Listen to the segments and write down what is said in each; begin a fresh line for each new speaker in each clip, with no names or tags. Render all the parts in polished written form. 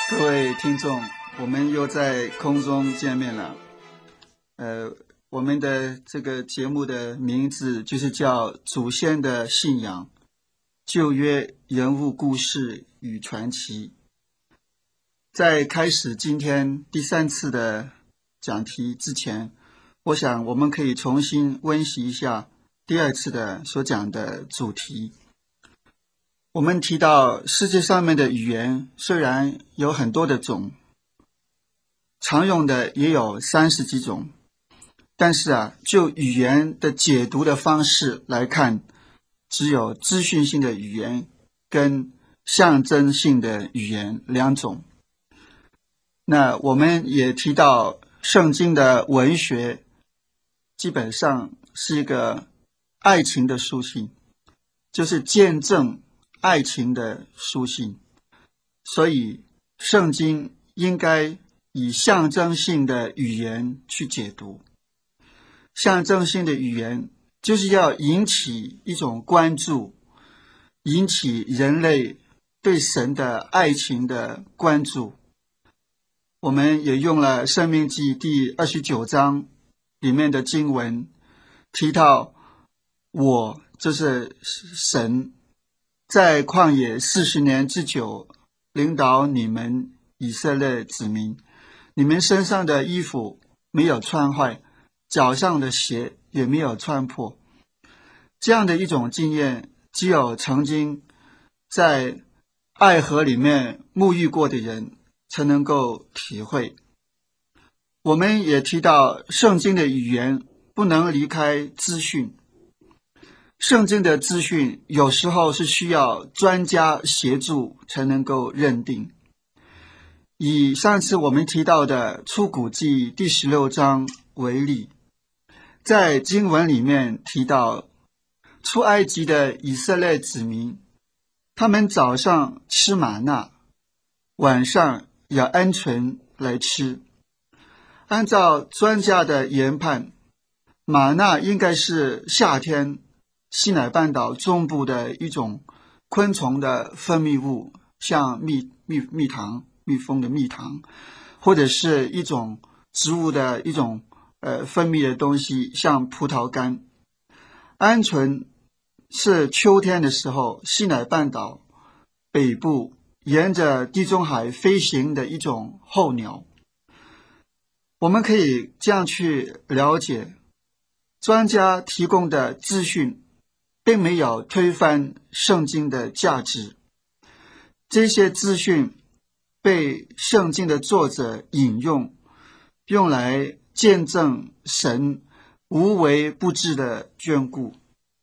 各位听众，我们又在空中见面了。我们的这个节目的名字就是叫祖先的信仰，旧约人物故事与传奇。在开始今天第3次的讲题之前，我想我们可以重新温习一下第2次的所讲的主题。我们提到世界上面的语言虽然有很多的种，常用的也有30几种，但是就语言的解读的方式来看，只有资讯性的语言跟象征性的语言2种。那我们也提到圣经的文学基本上是一个爱情的书信，就是见证爱情的书信，所以圣经应该以象征性的语言去解读。象征性的语言就是要引起一种关注，引起人类对神的爱情的关注。我们也用了申命记第29章里面的经文，提到我就是神，在旷野40年之久，领导你们以色列子民，你们身上的衣服没有穿坏，脚上的鞋也没有穿破。这样的一种经验，只有曾经在爱河里面沐浴过的人才能够体会。我们也提到圣经的语言不能离开资讯，圣经的资讯有时候是需要专家协助才能够认定。以上次我们提到的出谷记第16章为例，在经文里面提到出埃及的以色列子民，他们早上吃玛纳，晚上要鹌鹑来吃。按照专家的研判，玛纳应该是夏天西乃半岛中部的一种昆虫的分泌物，像蜜糖，蜜蜂的蜜糖，或者是一种植物的一种分泌的东西，像葡萄干。鹌鹑是秋天的时候西乃半岛北部沿着地中海飞行的一种候鸟。我们可以这样去了解，专家提供的资讯并没有推翻圣经的价值。这些资讯被圣经的作者引用，用来见证神无微不至的眷顾。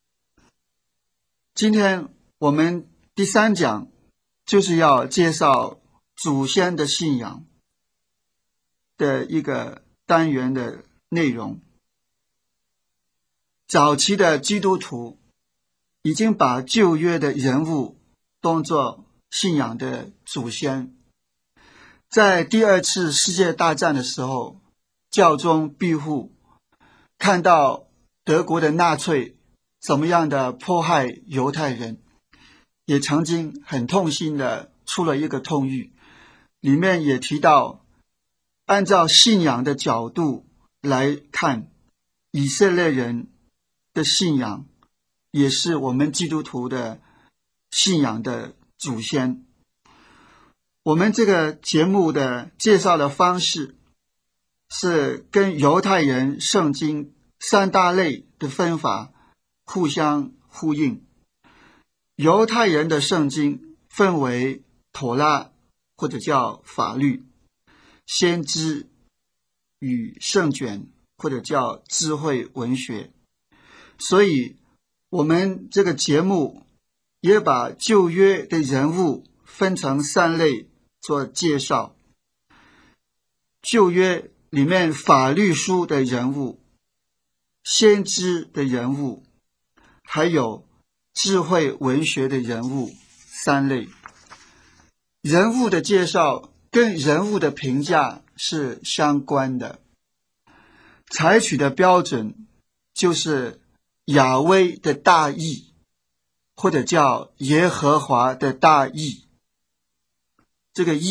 今天我们第3讲就是要介绍祖先的信仰的一个单元的内容。早期的基督徒已经把旧约的人物当作信仰的祖先。在第2次世界大战的时候，教宗庇护看到德国的纳粹怎么样的迫害犹太人，也曾经很痛心的出了一个通谕，里面也提到按照信仰的角度来看，以色列人的信仰也是我们基督徒的信仰的祖先。我们这个节目的介绍的方式是跟犹太人圣经3大类的分法互相呼应。犹太人的圣经分为妥拉，或者叫法律，先知与圣卷，或者叫智慧文学。所以我们这个节目也把旧约的人物分成3类做介绍。旧约里面法律书的人物，先知的人物，还有智慧文学的人物3类。人物的介绍跟人物的评价是相关的，采取的标准就是亚威的大义，或者叫耶和华的大义。这个义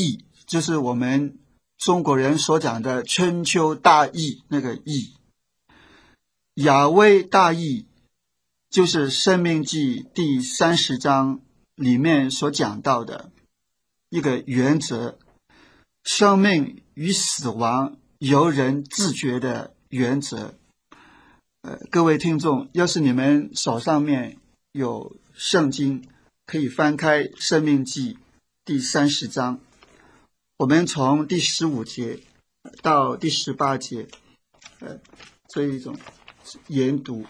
就是我们中国人所讲的春秋大义那个义。亚威大义就是申命记第30章里面所讲到的一个原则，生命与死亡由人自觉的原则。各位听众，要是你们手上面有圣经，可以翻开申命记第30章，我们从第15节到第18节这一种研读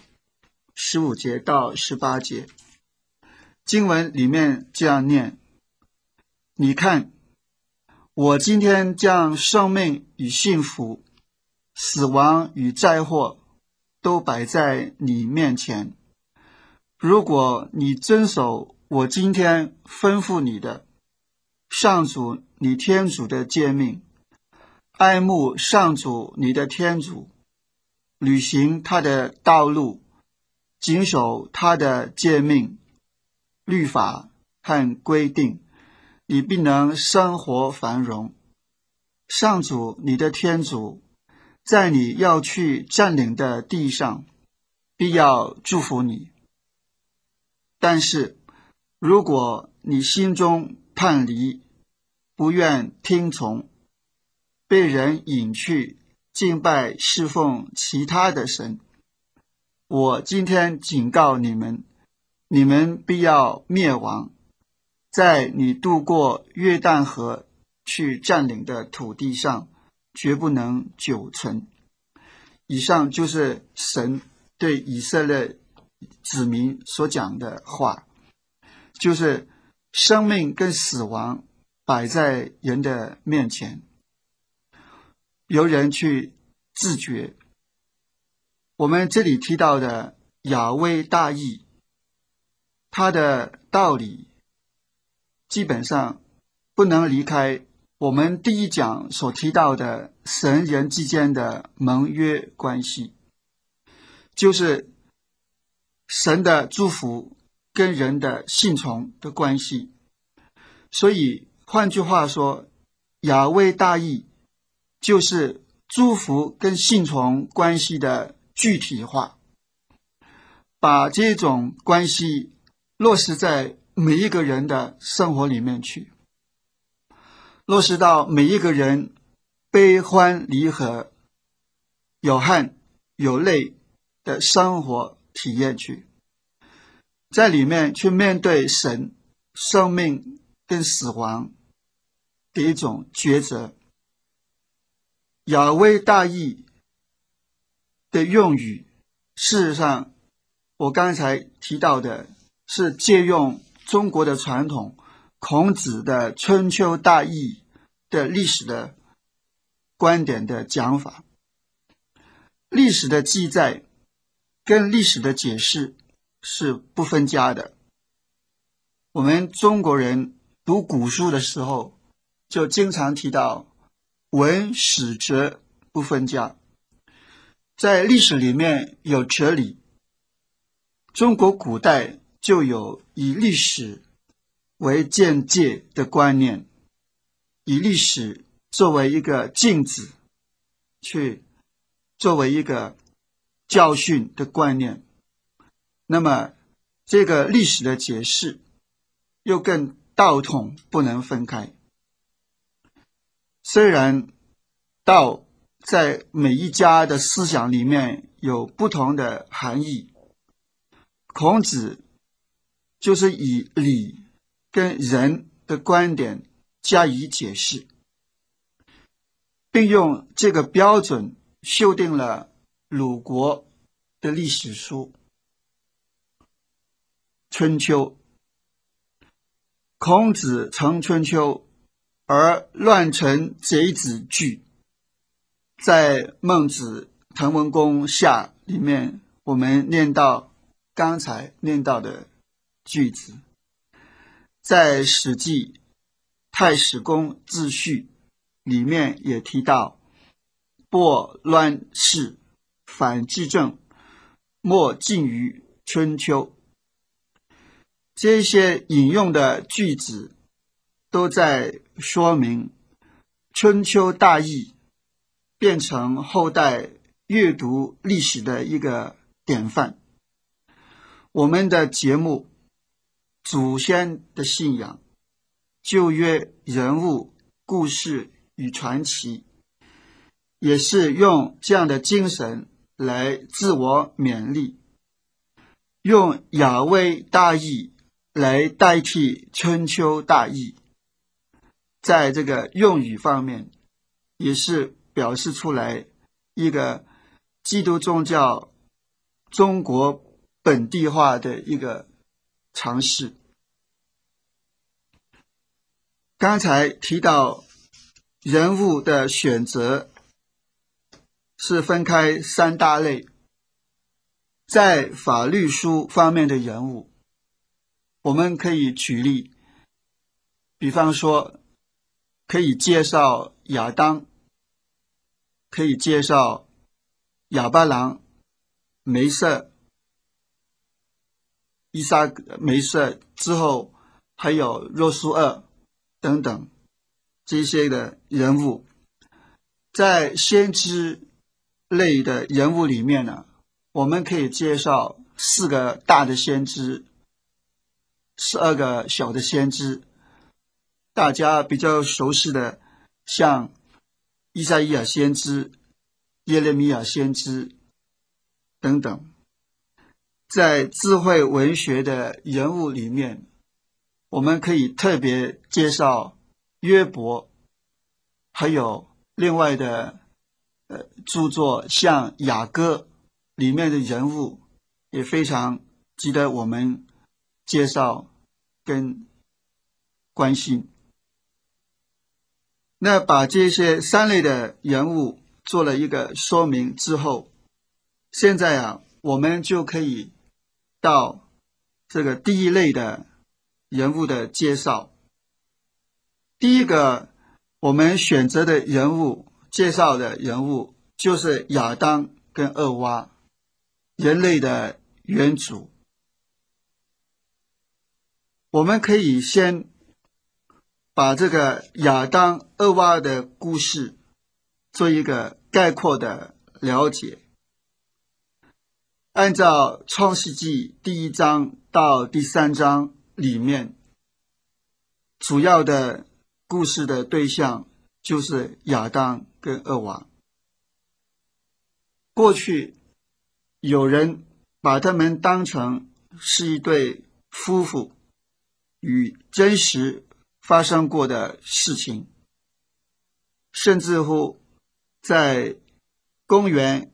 ，15节到18节经文里面这样念：你看，我今天将生命与幸福、死亡与灾祸都摆在你面前。如果你遵守我今天吩咐你的，上主你天主的诫命，爱慕上主你的天主，履行他的道路，谨守他的诫命、律法和规定，你必能生活繁荣。上主你的天主在你要去占领的地上必要祝福你。但是如果你心中叛离，不愿听从，被人引去敬拜侍奉其他的神，我今天警告你们，你们必要灭亡，在你渡过约旦河去占领的土地上绝不能久存。以上就是神对以色列子民所讲的话，就是生命跟死亡摆在人的面前，由人去自觉。我们这里提到的亚威大义，它的道理基本上不能离开我们第一讲所提到的神人之间的盟约关系，就是神的祝福跟人的信从的关系。所以换句话说，亚威大义就是祝福跟信从关系的具体化，把这种关系落实在每一个人的生活里面去，落实到每一个人悲欢离合、有汗有泪的生活体验去，在里面去面对神生命跟死亡的一种抉择。亚威大义的用语，事实上我刚才提到的是借用中国的传统孔子的春秋大义的历史的观点的讲法。历史的记载跟历史的解释是不分家的。我们中国人读古书的时候就经常提到文史哲不分家。在历史里面有哲理，中国古代就有以历史为鉴戒的观念，以历史作为一个镜子，去作为一个教训的观念。那么这个历史的解释又跟道统不能分开。虽然道在每一家的思想里面有不同的含义，孔子就是以礼跟人的观点加以解释，并用这个标准修订了鲁国的历史书春秋。孔子成春秋，而乱臣贼子惧。在孟子滕文公下里面，我们念到刚才念到的句子。在史记太史公自序里面也提到，拨乱世，反治政，莫近于春秋。这些引用的句子都在说明春秋大义变成后代阅读历史的一个典范。我们的节目祖先的信仰、旧约人物故事与传奇，也是用这样的精神来自我勉励，用雅威大义来代替春秋大义。在这个用语方面，也是表示出来一个基督宗教中国本地化的一个尝试。刚才提到人物的选择是分开三大类，在法律书方面的人物，我们可以举例，比方说可以介绍亚当，可以介绍亚巴郎、梅瑟、伊撒梅瑟之后还有若苏厄等等这些的人物。在先知类的人物里面呢，我们可以介绍4个大的先知，12个小的先知。大家比较熟悉的，像以赛亚先知、耶利米亚先知等等。在智慧文学的人物里面，我们可以特别介绍约伯，还有另外的著作像雅歌里面的人物也非常值得我们介绍跟关心。那把这些3类的人物做了一个说明之后，现在我们就可以到这个第一类的人物的介绍。第一个我们选择的人物，介绍的人物就是亚当跟厄娃，人类的元祖。我们可以先把这个亚当、厄娃的故事做一个概括的了解。按照创世纪第1章到第3章里面，主要的故事的对象就是亚当跟厄娃。过去有人把他们当成是一对夫妇，与真实发生过的事情，甚至乎在公元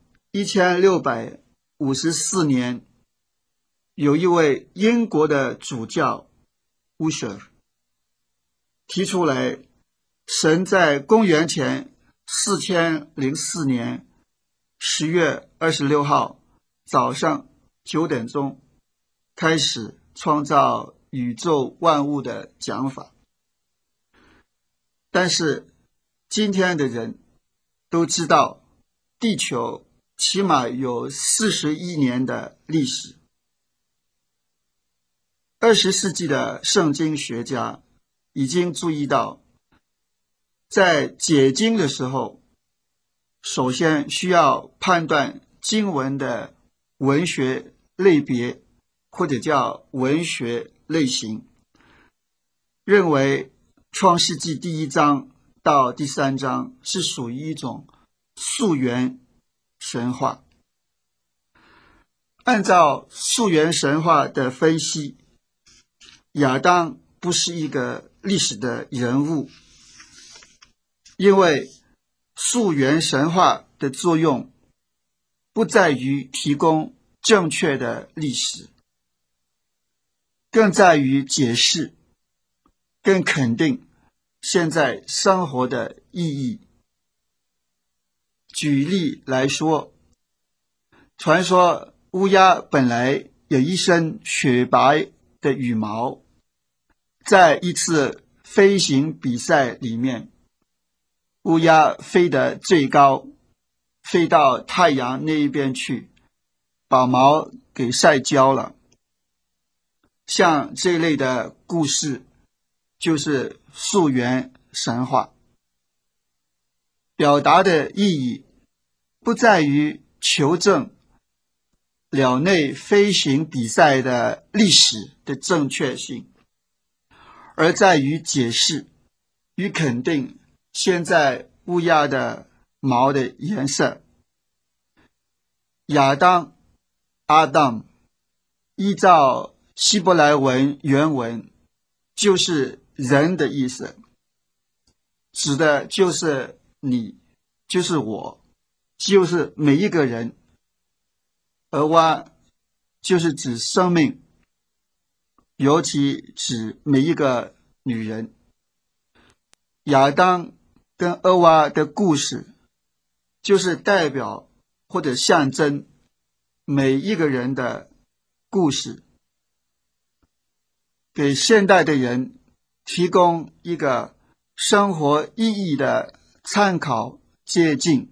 1654年，有一位英国的主教乌舍提出来，神在公元前4004年10月26号早上9点钟开始创造宇宙万物的讲法。但是今天的人都知道，地球起码有41年的历史。20世纪的圣经学家已经注意到，在解经的时候，首先需要判断经文的文学类别，或者叫文学类型，认为创世纪第1章到第3章是属于一种溯源神话。按照溯源神话的分析，亚当不是一个历史的人物，因为溯源神话的作用不在于提供正确的历史，更在于解释更肯定现在生活的意义。举例来说，传说乌鸦本来有一身雪白的羽毛，在一次飞行比赛里面，乌鸦飞得最高，飞到太阳那一边去，把毛给晒焦了。像这类的故事就是溯源神话。 表达的意义不在于求证鸟类飞行比赛的历史的正确性，而在于解释与肯定现在乌鸦的毛的颜色。亚当 Adam 依照希伯来文原文就是人的意思，指的就是你，就是我，就是每一个人。而蛙就是指生命，尤其指每一个女人。亚当跟厄娃的故事就是代表或者象征每一个人的故事，给现代的人提供一个生活意义的参考借鉴。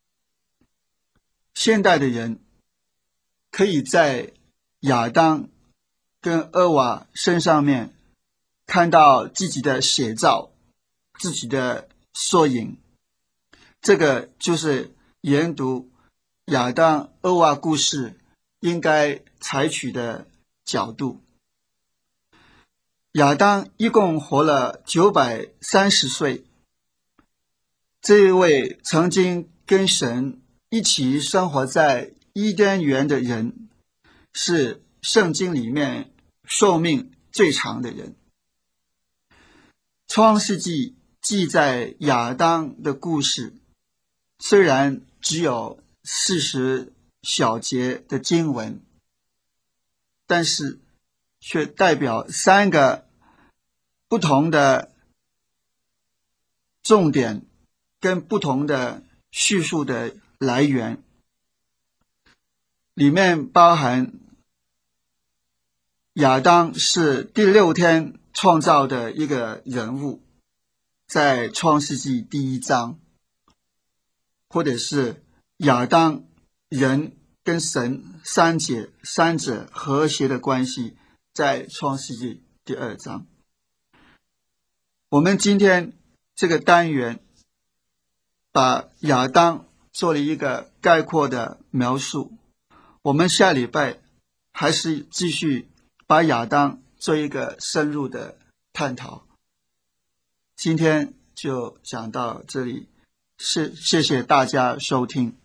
现代的人可以在亚当跟厄娃身上面看到自己的写照，自己的缩影。这个就是研读亚当厄娃故事应该采取的角度。亚当一共活了930岁，这一位曾经跟神一起生活在伊甸园的人，是圣经里面寿命最长的人。创世纪记载亚当的故事，虽然只有40小节的经文，但是却代表3个不同的重点跟不同的叙述的来源，里面包含亚当是第6天创造的一个人物，在创世纪第1章，或者是亚当人跟神三者和谐的关系，在创世纪第2章。我们今天这个单元把亚当做了一个概括的描述，我们下礼拜还是继续把亚当做一个深入的探讨。今天就讲到这里，谢谢大家收听。